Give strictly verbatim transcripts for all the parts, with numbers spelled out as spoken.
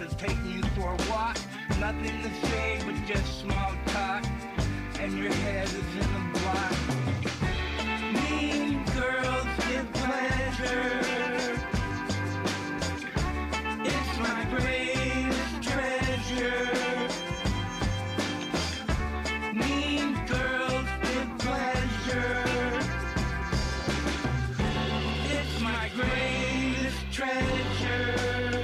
is taking you for a walk. Nothing to say but just small talk, and your head is in a block. Mean girls give pleasure. It's my greatest treasure. Mean girls give pleasure. It's my greatest treasure.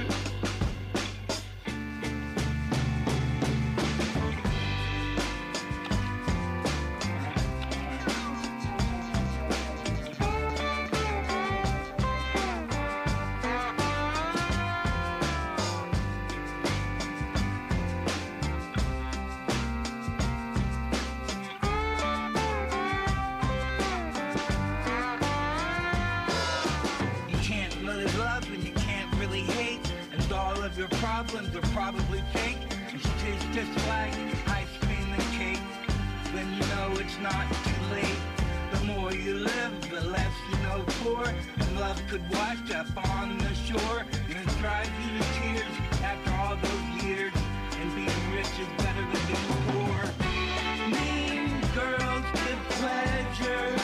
Your problems are probably fake, and she tastes just like ice cream and cake. When you know it's not too late, the more you live, the less you know for. And love could wash up on the shore, and it drives you to tears after all those years. And being rich is better than being poor. Mean girls give pleasure.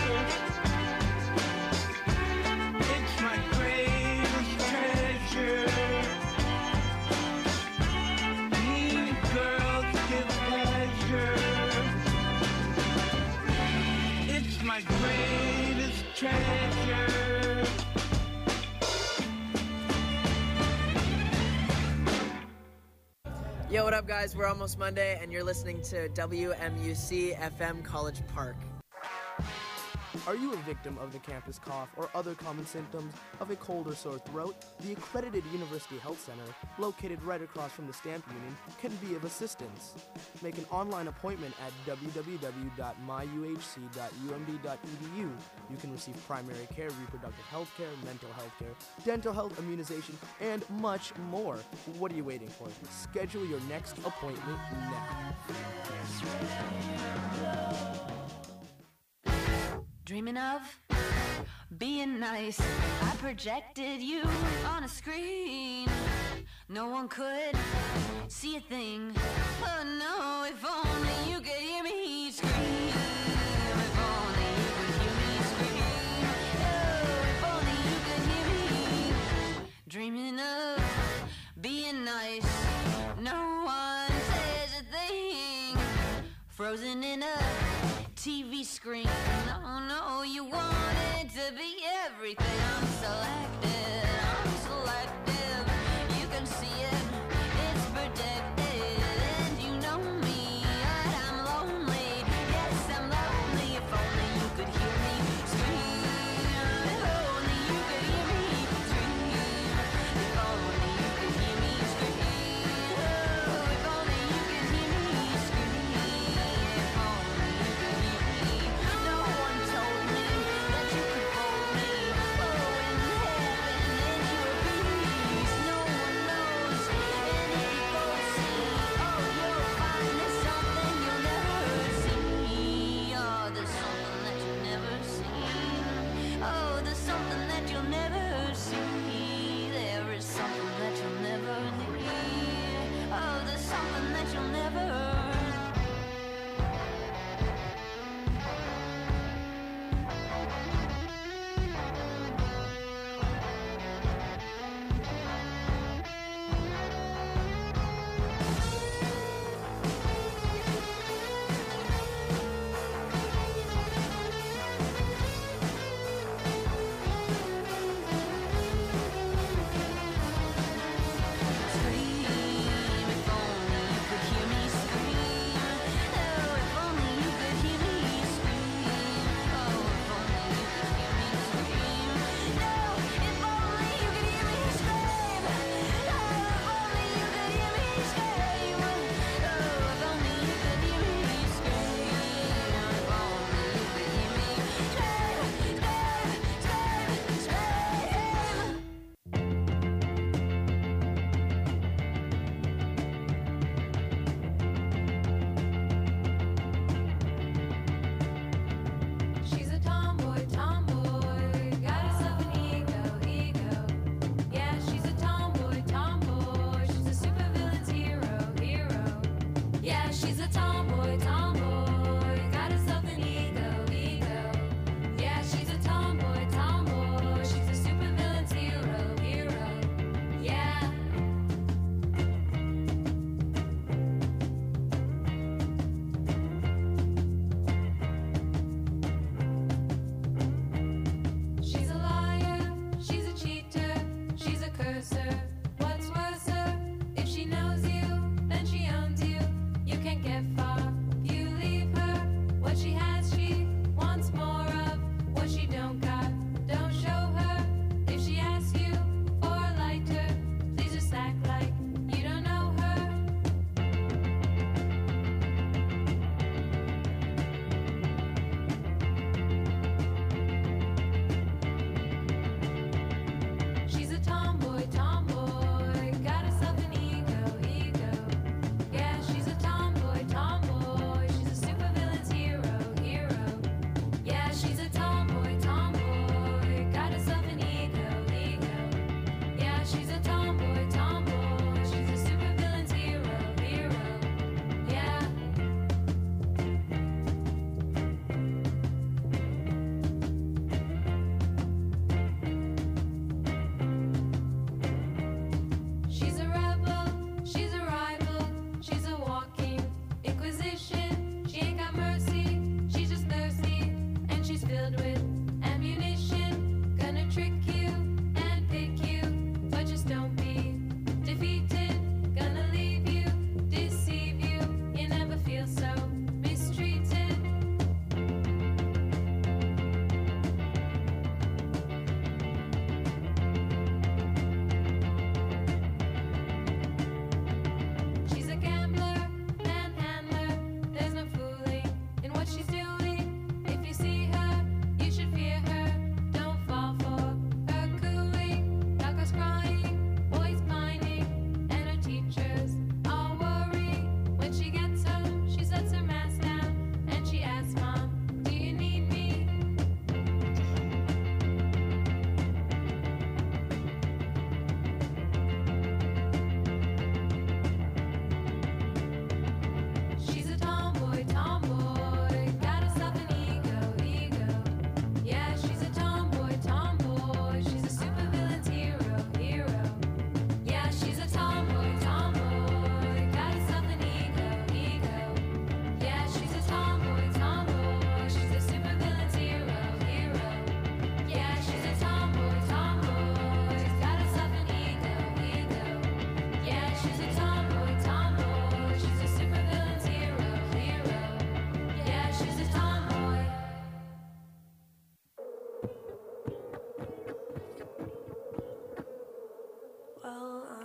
It's my greatest treasure. It's my greatest treasure. Yo, what up, guys? We're almost Monday, and you're listening to W M U C F M College Park. Are you a victim of the campus cough or other common symptoms of a cold or sore throat? The accredited University Health Center, located right across from the Stamp Union, can be of assistance. Make an online appointment at w w w dot my u h c dot u m b dot e d u. You can receive primary care, reproductive health care, mental health care, dental health, immunization, and much more. What are you waiting for? Schedule your next appointment now. Dreaming of being nice, I projected you on a screen. No one could see a thing. Oh no, if only you could hear me scream. If only you could hear me scream. Oh, if only you could hear me. Dreaming of being nice, no one says a thing. Frozen in a T V screen. No, no, you want it to be everything. I'm selected, I'm selective. You can see it, it's protected. And you know me, I'm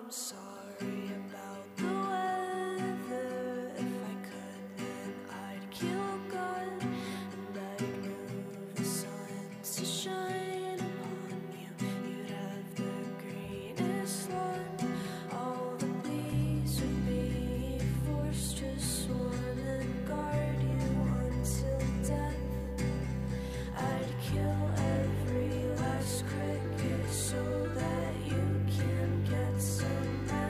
I'm sorry about the weather. If I could, then I'd kill God, and I'd move the sun to shine upon you. You'd have the greenest lawn. All the bees would be forced to swarm and guard you until death. I'd kill every last cricket so that you can get some rest.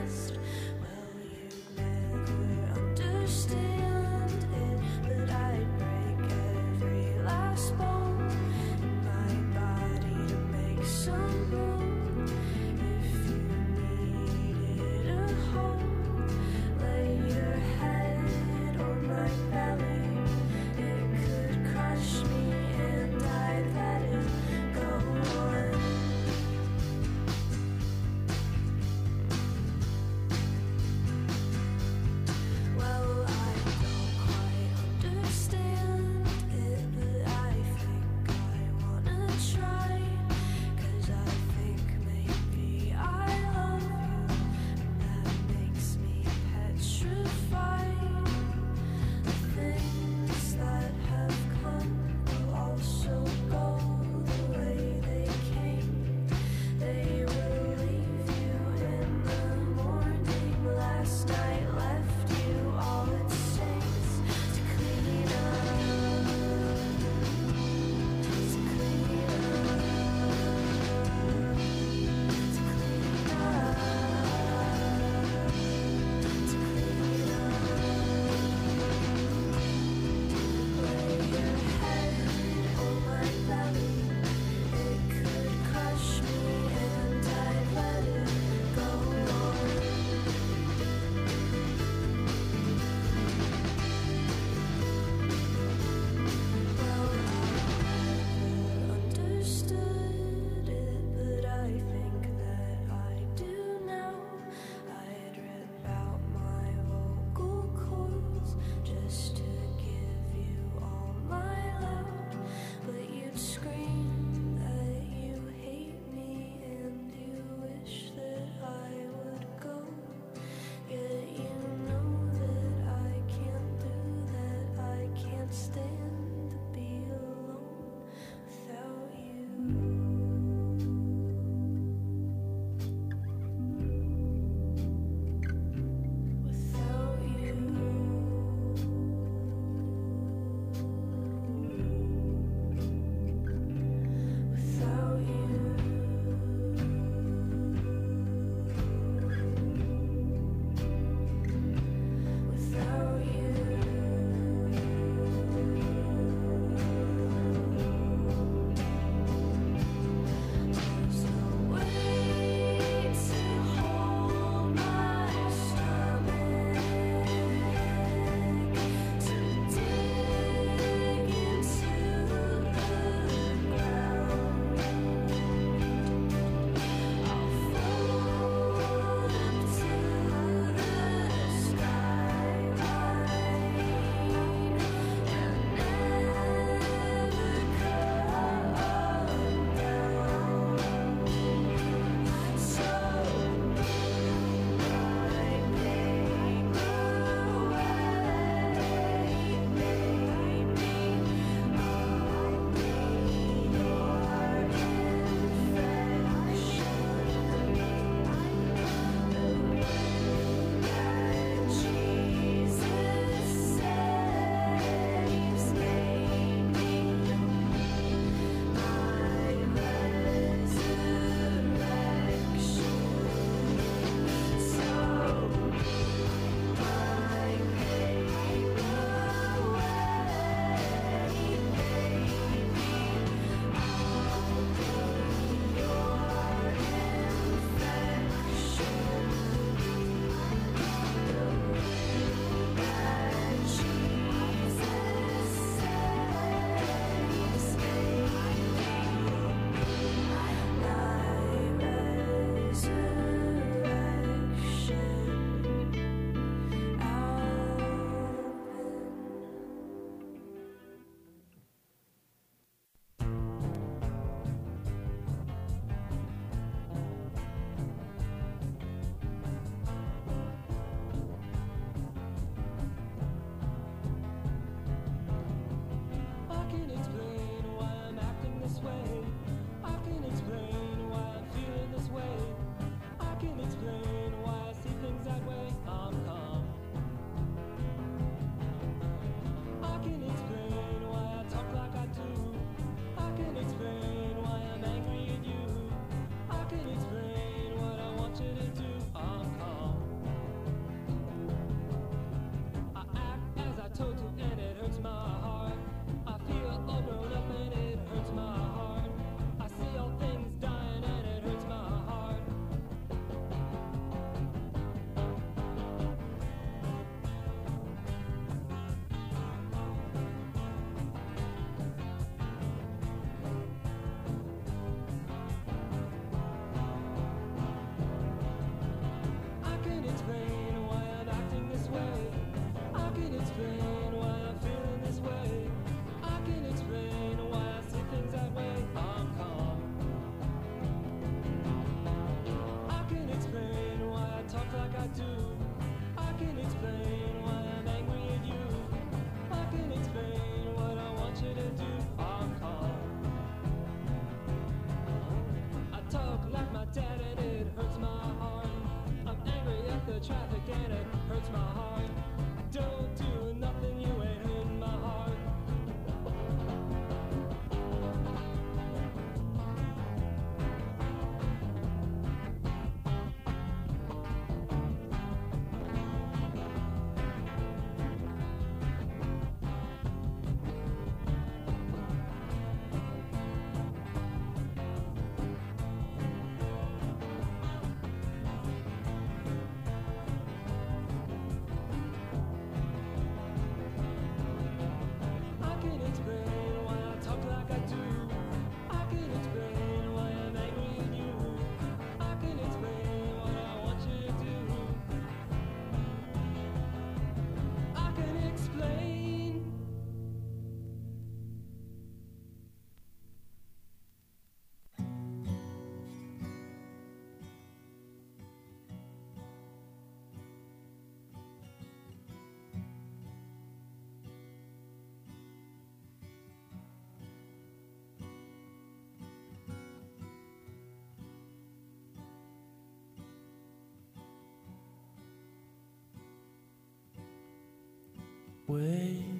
Wake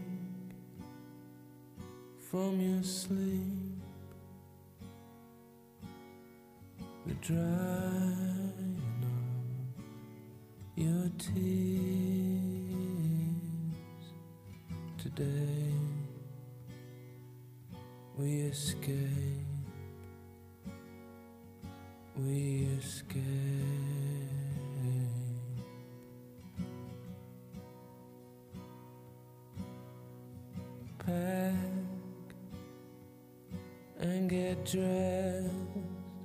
from your sleep, the drying of your tears. Today we escape, we escape. Pack and get dressed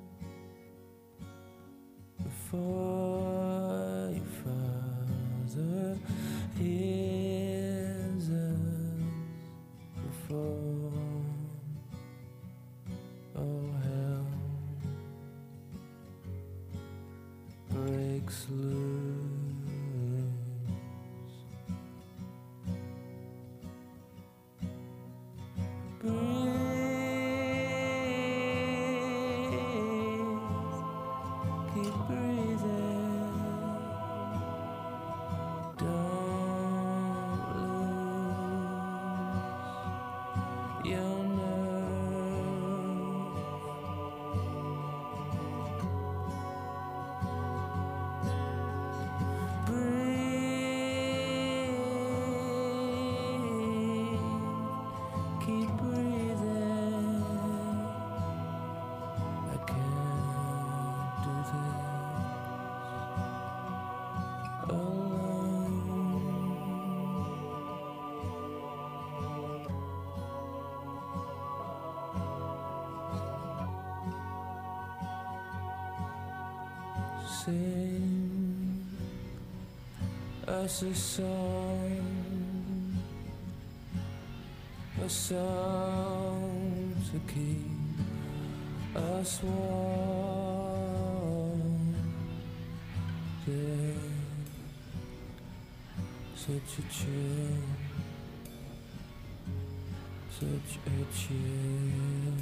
before your father hears us, before all hell breaks loose. Sing us a song, a song to keep us warm. Yeah, such a chill, such a chill.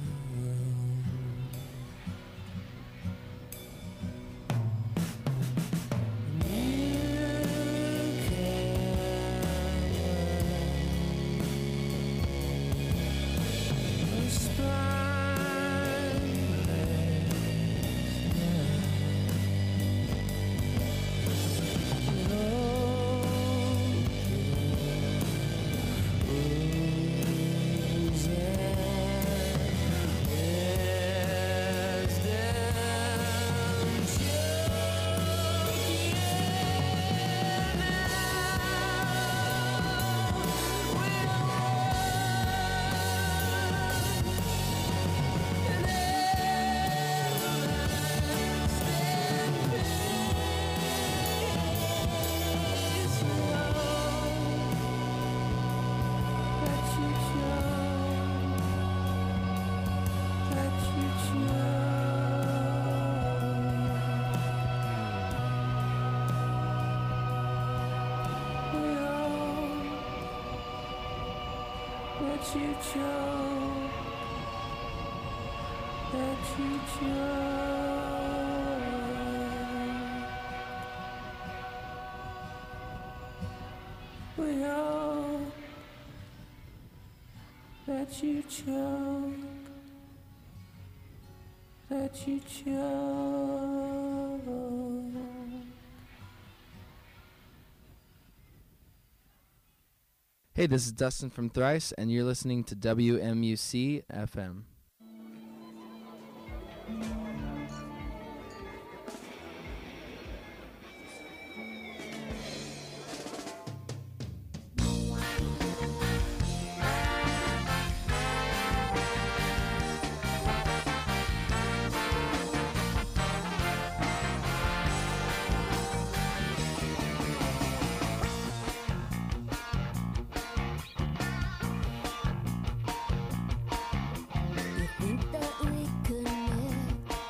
Let you choke, let you choke. We all let you choke, let you choke. Hey, this is Dustin from Thrice, and you're listening to W M U C F M. Think that we could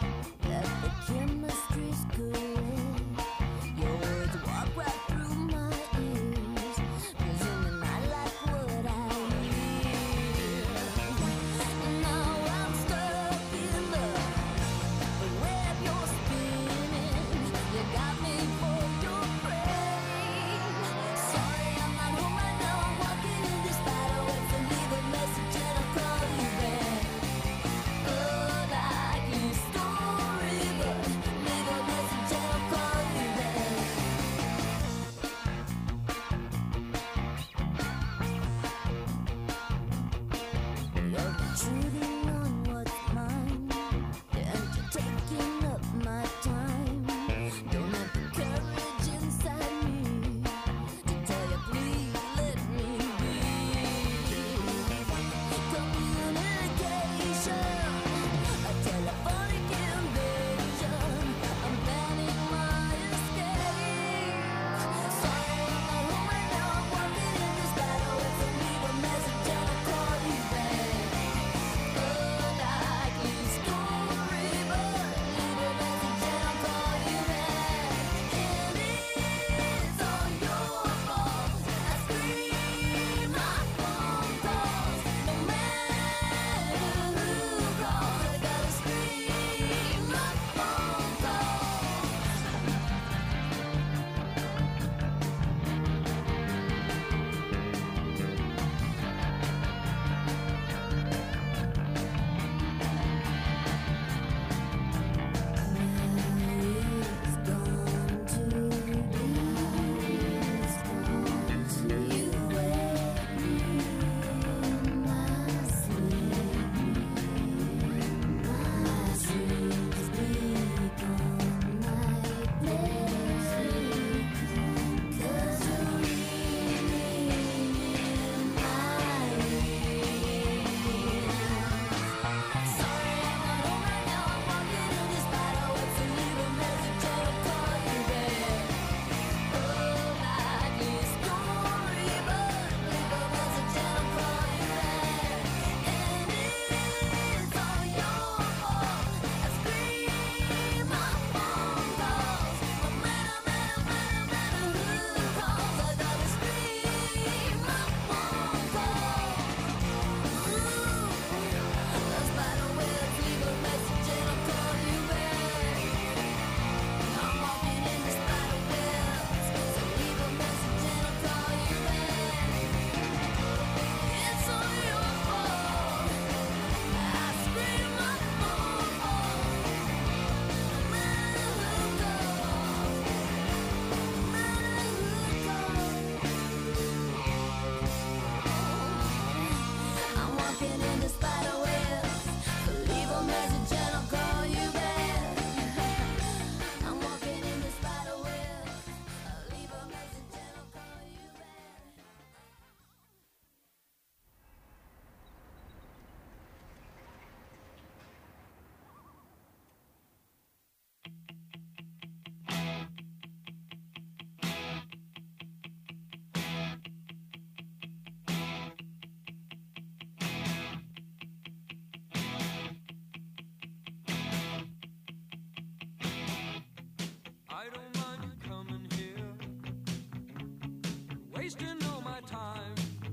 wasting all my time.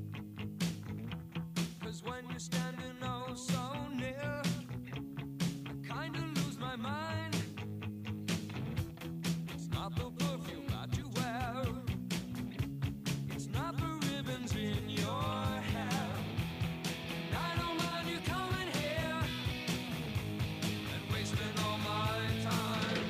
'Cause when you're standing oh so near, I kinda lose my mind. It's not the perfume that you wear, it's not the ribbons in your hair. And I don't mind you coming here and wasting all my time.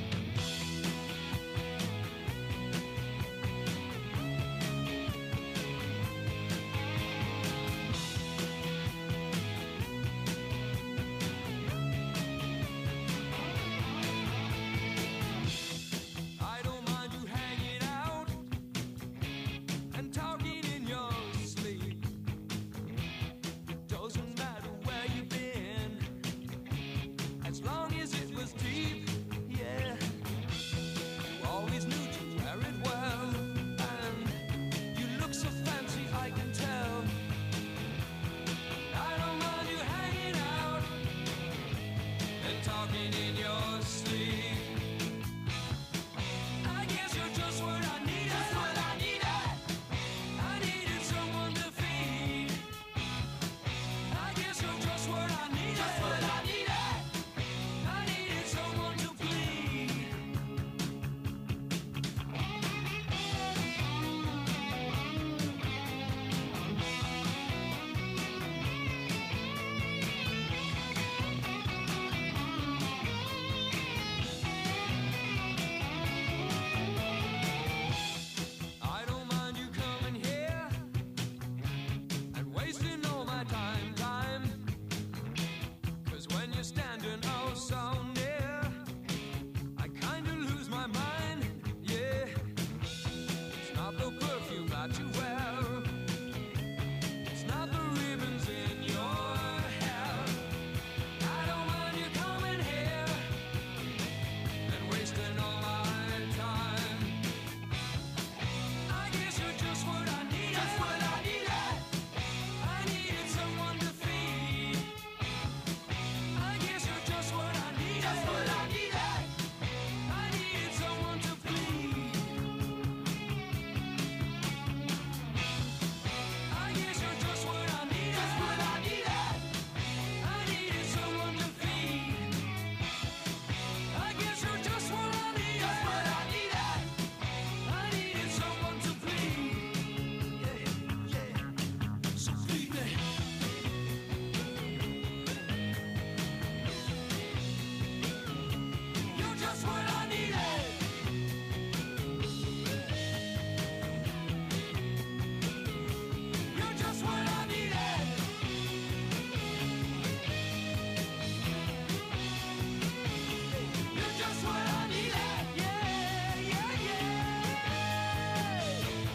I don't mind you hanging out and talking in your sleep. Doesn't matter where you've been, as long as it was deep, yeah. You always knew to wear it well, and you look so fancy, I can tell. I don't mind you hanging out and talking in your sleep. I guess you're just what I needed. Just what I needed. I needed someone to feed. I guess you're just what I needed. Just what I needed. I needed someone to bleed. I don't mind you coming here and wasting all my time, time. 'Cause when you're standing oh so near, I kinda lose my mind, yeah. It's not the perfume that you wear, it's not the ribbons in your hair. I don't mind you coming here and wasting all my time. I guess you're just what I needed. Just what I needed. I needed someone to feed. I guess you're just what I needed. Just what I needed. I needed someone to bleed. I guess you're just what I needed. Just what I needed. I needed someone to feed. I guess you're just what I needed. Just what I needed. I needed someone to bleed. Yeah, yeah. So bleed me. You're just what I needed. You're just what I needed. You're just what I needed. Yeah, yeah, yeah.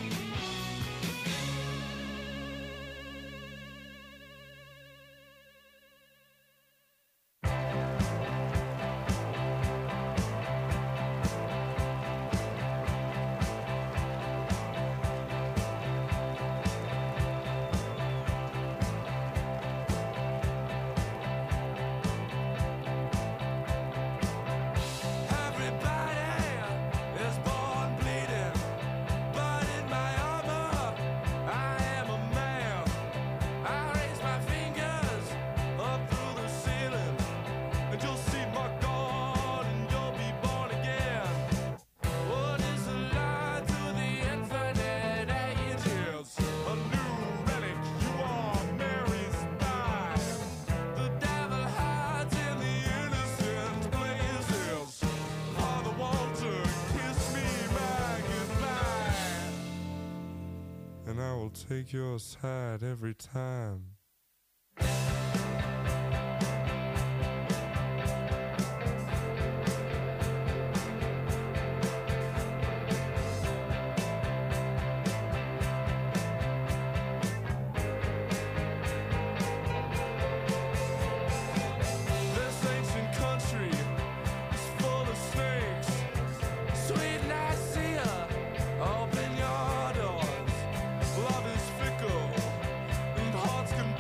Everybody is born bleeding, but in my armor, I am a man. I raise my fingers up through the ceiling, and you'll see my God, and you'll be born again. What is the lie to the infinite ages? A new relic, you are Mary's bride. The devil hides in the innocent places. Father Walter, kiss me by goodbye, and I will take your side every time. This ancient country is full of snakes. Sweet Nicaea, open your doors. Love is fickle and hearts can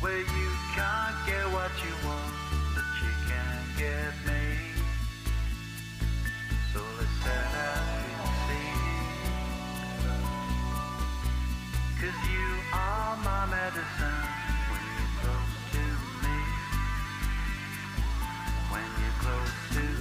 where you can't get what you want, but you can get me. So let's set out to sea. 'Cause you are my medicine when you're close to me. When you're close to me.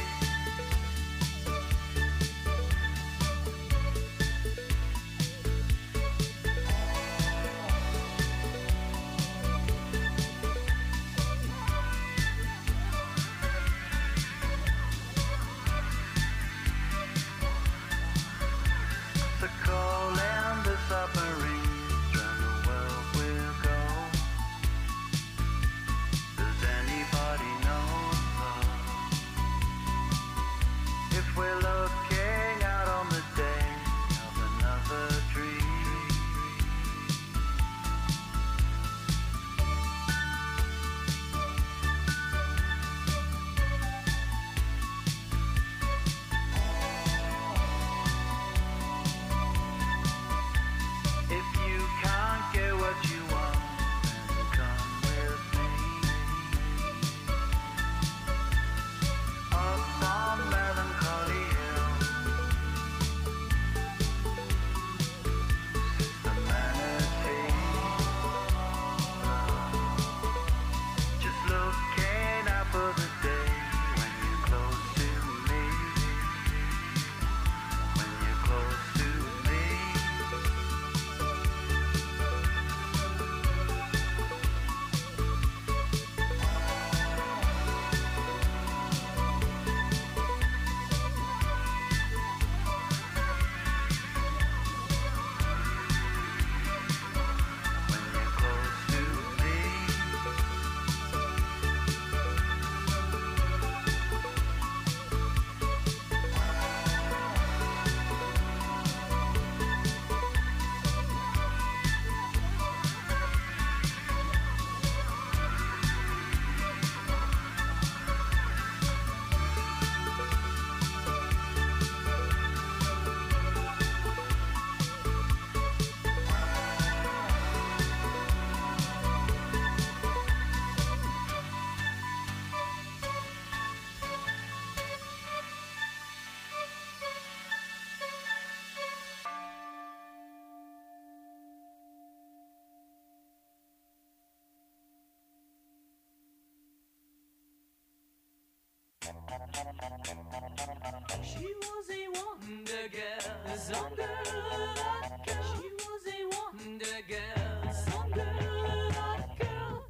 She was a wonder girl, some girl, that girl. She was a wonder girl, some girl, that girl.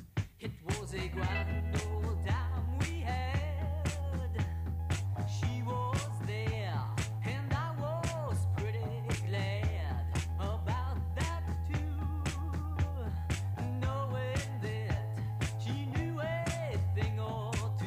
It was a grand old time we had. She was there, and I was pretty glad about that too. Knowing that she knew a thing or two.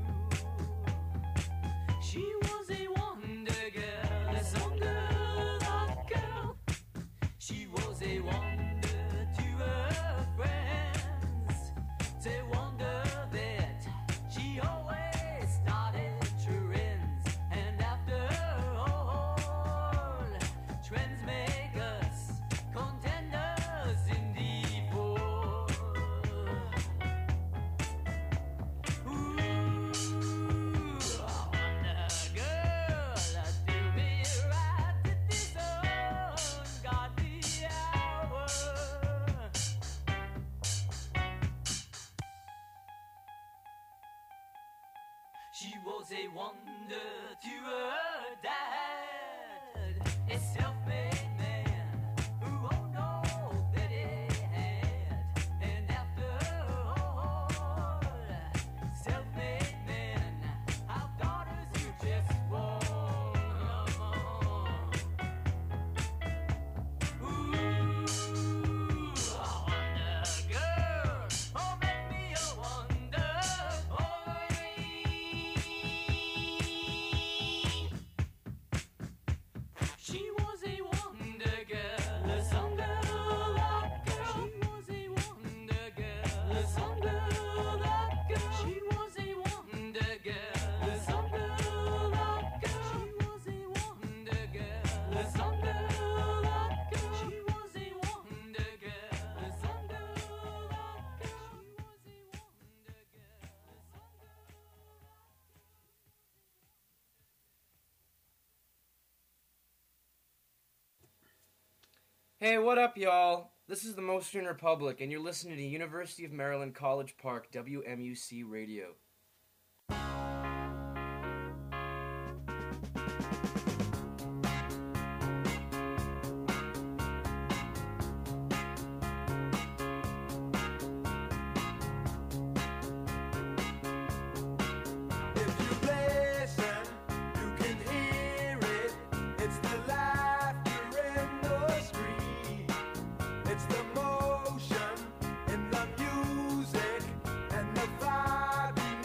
She was a wonder girl, some girl, that girl. She was a wonder to her friends. They wonder that she always started trends. And after all, trends make us contenders in default. Ooh, I wonder, girl, do me right at the sun, got the hour. She was a wonder to her dad, a self-made man who owned all that he had. And after all, self-made men have daughters who just want. Ooh, I wonder, girl, oh, make me a wonder. Oh, Hey, what up, y'all? This is the Mostyn Republic, and you're listening to University of Maryland College Park W M U C Radio. If you listen, you can hear it. It's the laughter in the street. It's the motion in the music and the vibe you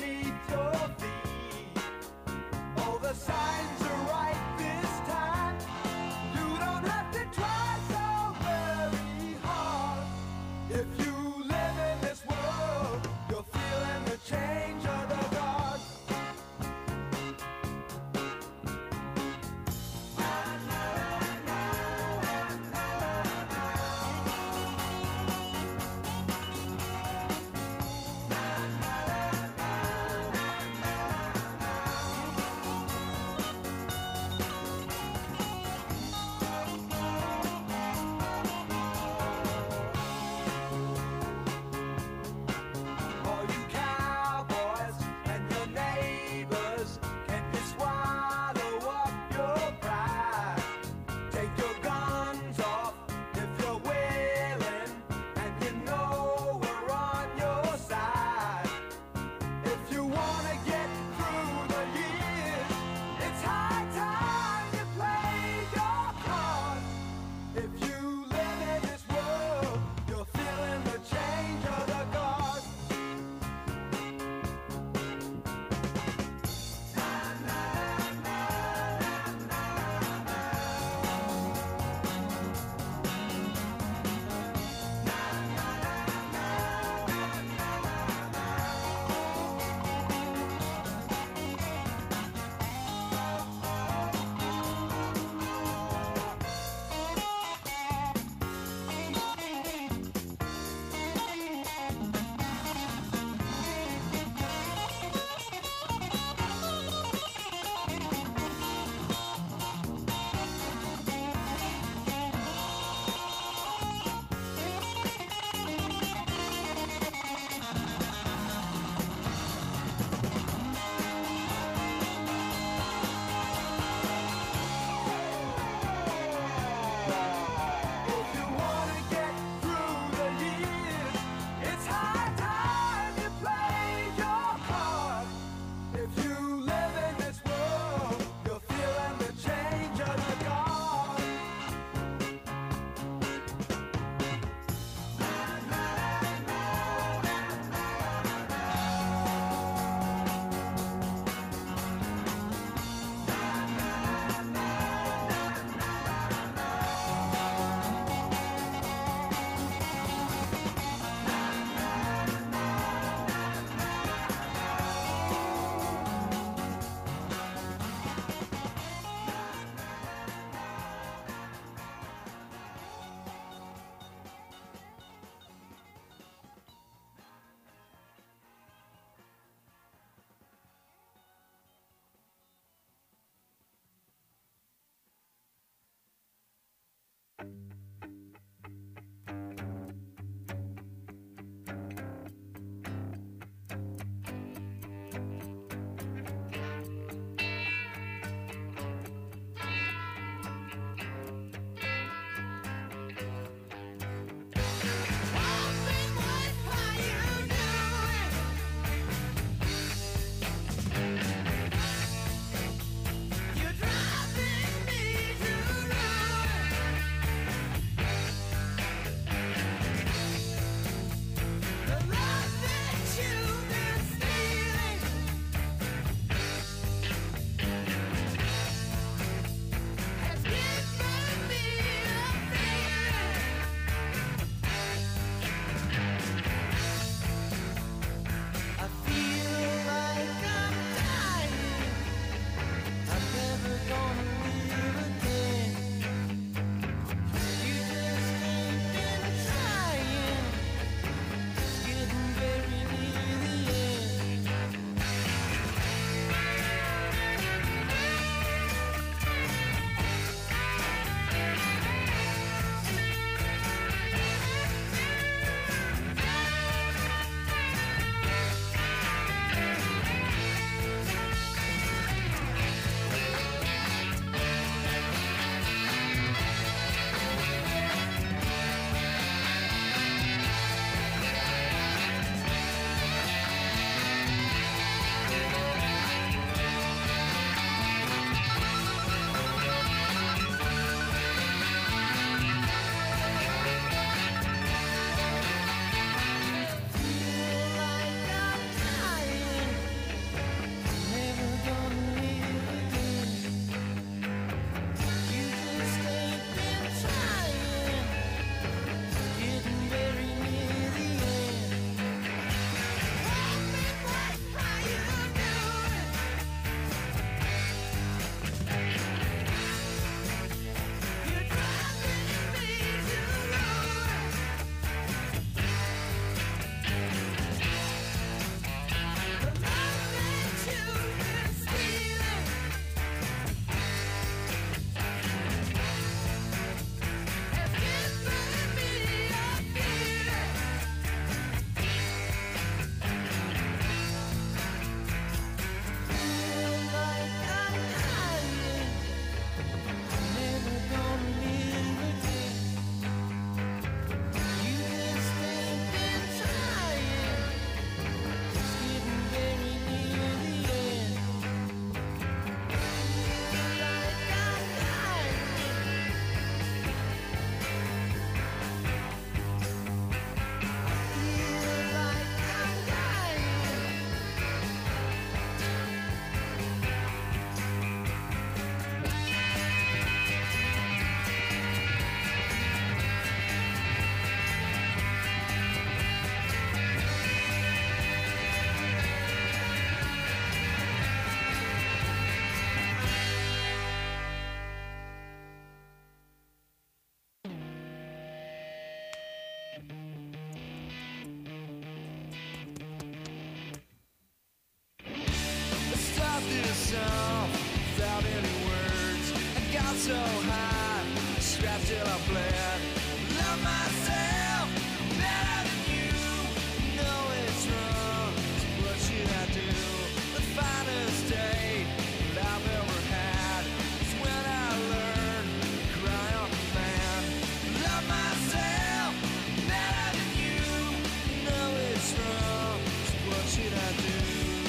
Start this off without any words. I got so high, strapped till I bled. Love myself better than you. Know it's wrong, so what should I do? The finest day that I've ever had is when I learned to cry on command. Love myself better than you. Know it's wrong, so what should I do?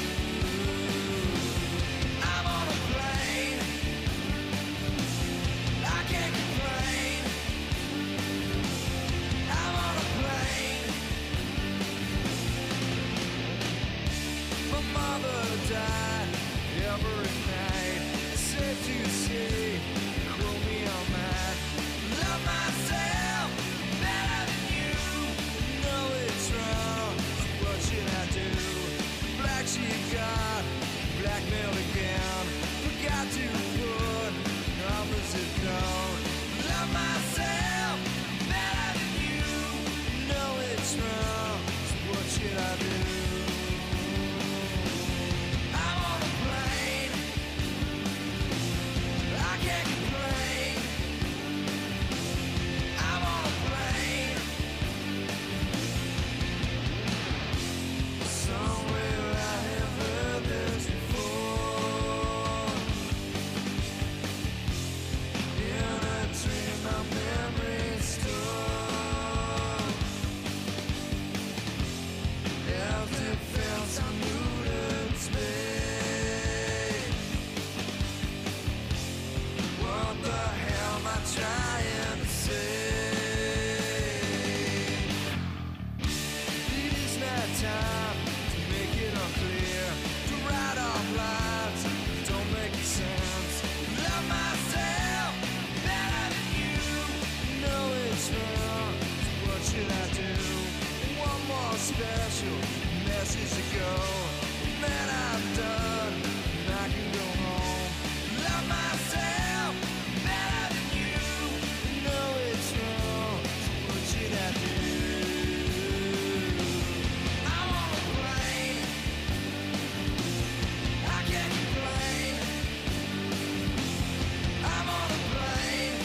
I'm on a plane. I can't complain. I'm on a plane. My mother died every night. It's safe to say, call me on mad. Love myself better than you. Know it's wrong, so what should I do? Black sheep got blackmailed again. Forgot to put numbers of code. Love myself better than you. Know it's wrong, so what should I do? I'm on a plane. I can't complain. I'm on a plane. Somewhere I have heard this before. In a dream, my memories store. Empty fields on Newton's Bay. What the hell am I trying to say? It is not time to make it unclear, to write off lines that don't make sense. Love myself better than you. Know it's wrong, so what should I do? One more special message to go, then I'm done and I can go home. Love myself better than you. Know it's wrong, so what should I do? I'm on a plane. I can't complain. I'm on a plane.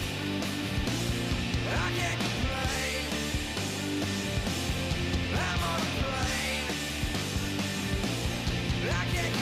I can't complain. I'm on a plane. I can't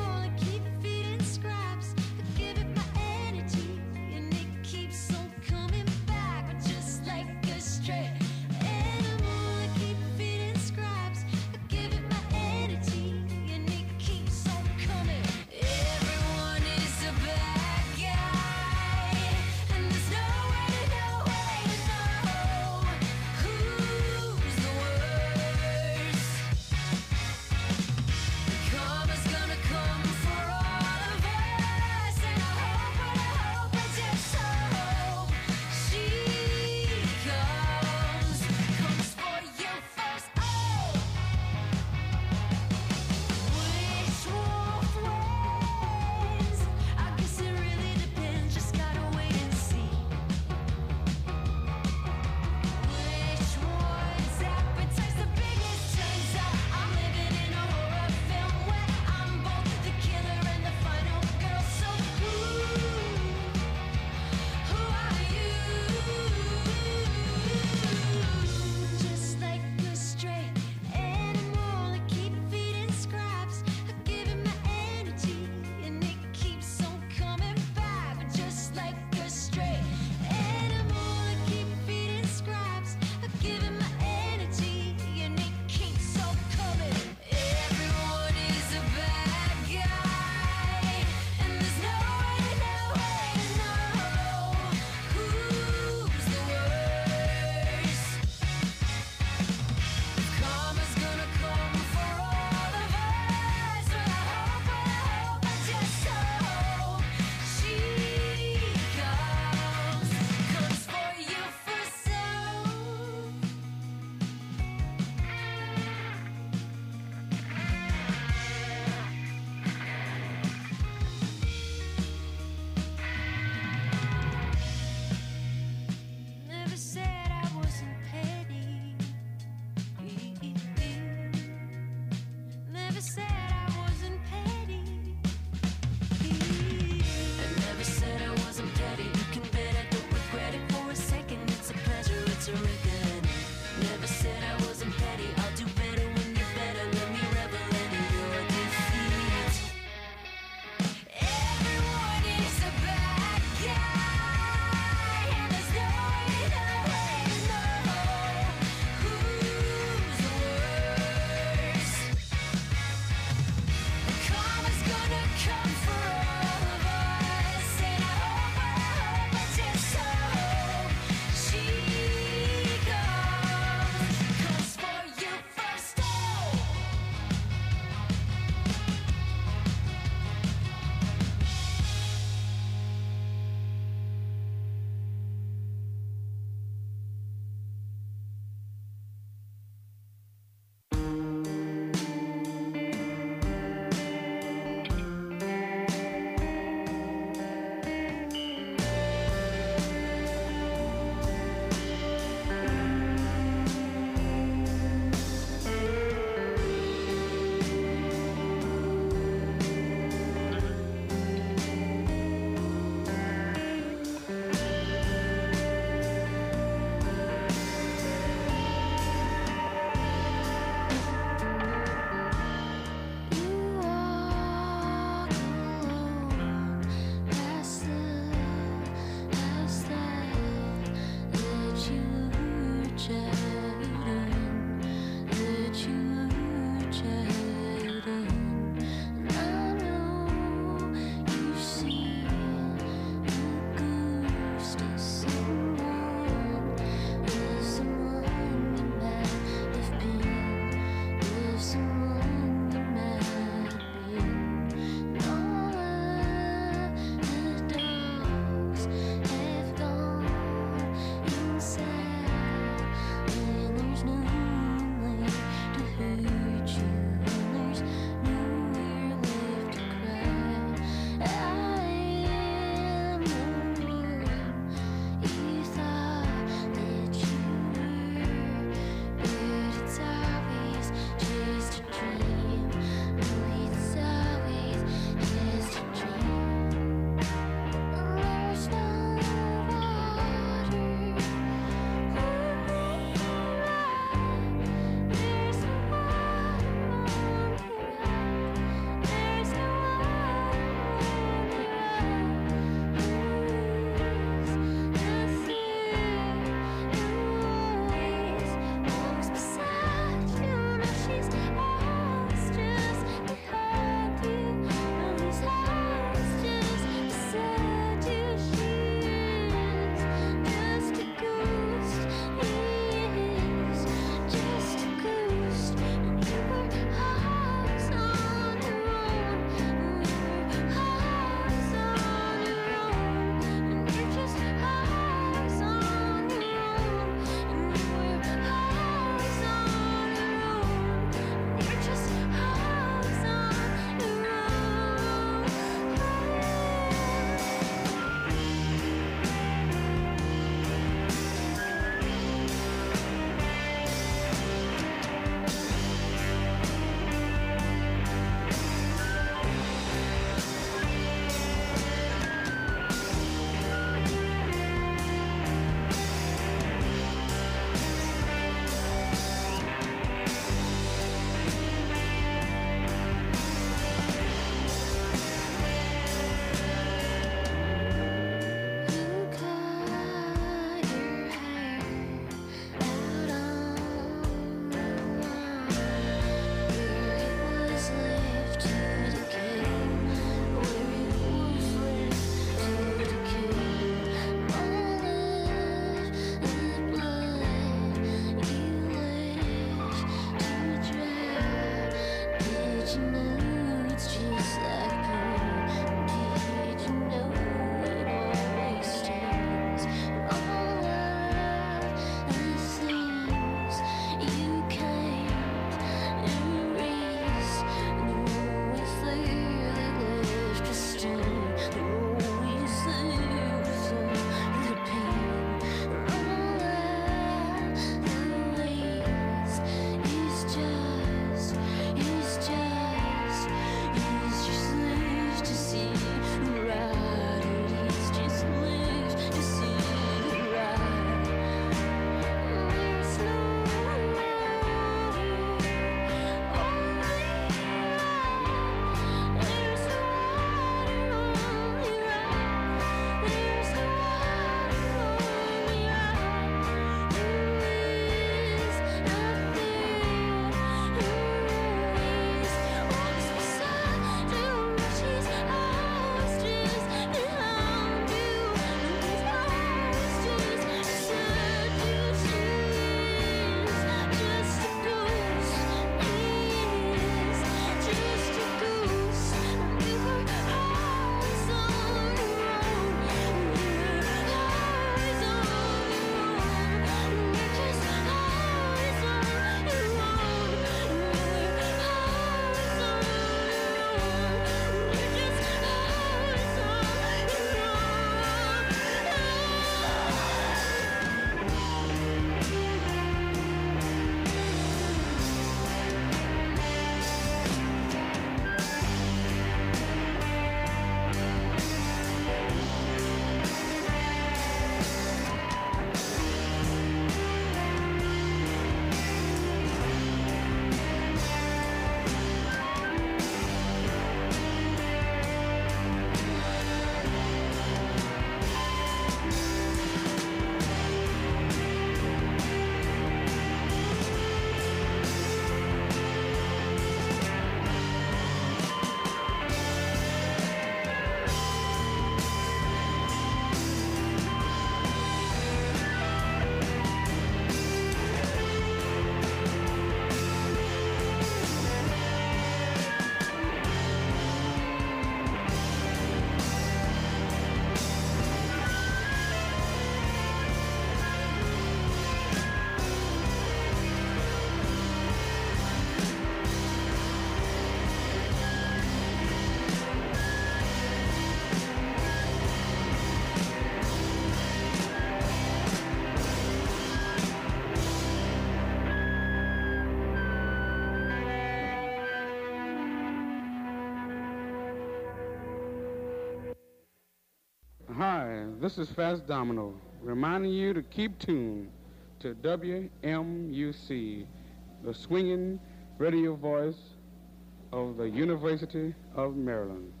Hi, this is Fast Domino, reminding you to keep tuned to W M U C, the swinging radio voice of the University of Maryland.